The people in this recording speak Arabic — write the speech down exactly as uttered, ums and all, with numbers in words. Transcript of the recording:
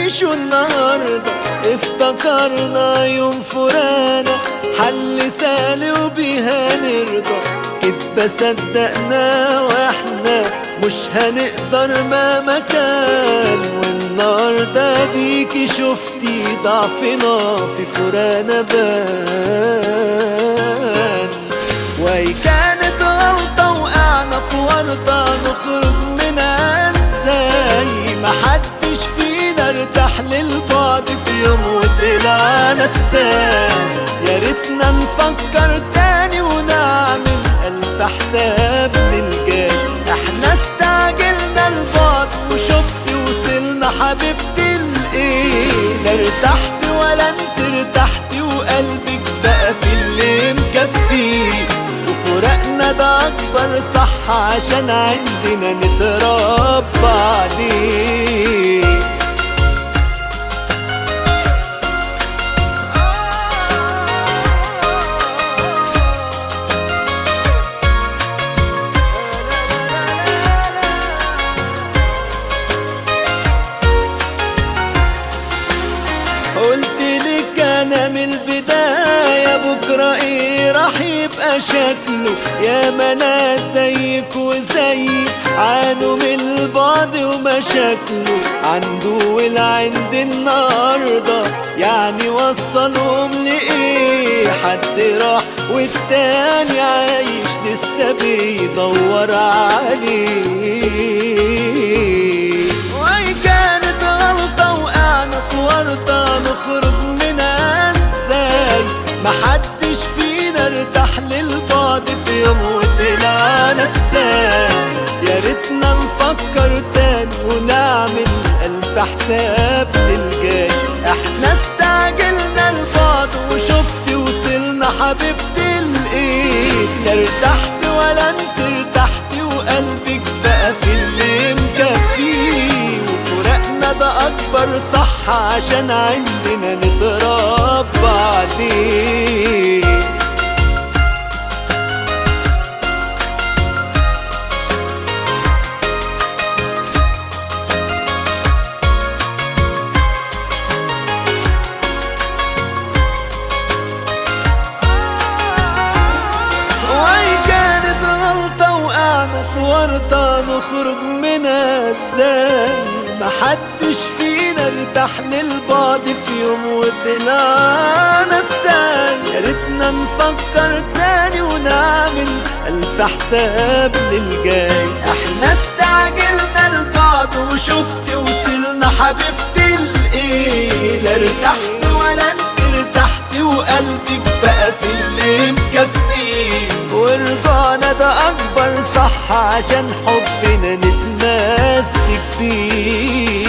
نعيشه النهاردة. افتكرنا يوم فرانا حل سالي وبيها نرضى، كدبة صدقنا واحنا مش هنقدر مهما كان. والنهاردة ديكي شفتي ضعفنا في فرانا بان. وهي كانت غلطة وقعنا في ورطة نخرج منها ازاي؟ محدش فينا ارتاح للبعد في يوم وطلع نسان. يا ريتنا نفكر تاني ونعمل ألف حساب للجاي. احنا استعجلنا البعد وشفتي وصلنا حبيبتي لإيه؟ لا ارتحت ولا انت ارتحتي وقلبك بقى في اللي مكفيه. وفراقنا ده أكبر صح عشان عندنا نتربى عليه. قلتلك أنا من البداية بكرة ايه راح يبقى شكله. يا ما ناس زيك وزيك عانوا من البعد ومشاكله. عنده والعند النهاردة يعني وصلهم لإيه؟ حد راح والتاني عايش لسه بيدور عليه. وهي كانت غلطة وقعنا في ورطة نخرج منها ازاي؟ محدش فينا ارتاح للبعد في يوم وطلع نسان. يا ريتنا نفكر تاني ونعمل ألف حساب للجاي. احنا استعجلنا البعد وشفتي وصلنا حبيبتي لإيه؟ لا ارتحت ولا انت ارتحتي وقلبك بقى في اللي مكفيه. وفراقنا ده أكبر صح عشان عندنا نتربى عليه. ورطة نخرج منها ازاي؟ محدش فينا ارتاح للبعد في يوم وطلع نسان. يا ريتنا نفكر تاني ونعمل ألف حساب للجاي. احنا استعجلنا البعد وشفتي وصلنا حبيبتي لإيه؟ لا ارتحت ولا انت ارتحتي وقلبك بقى في اللي مكفيه. ورجعنا ده أكبر صح عشان حبنا نتمسك بيه.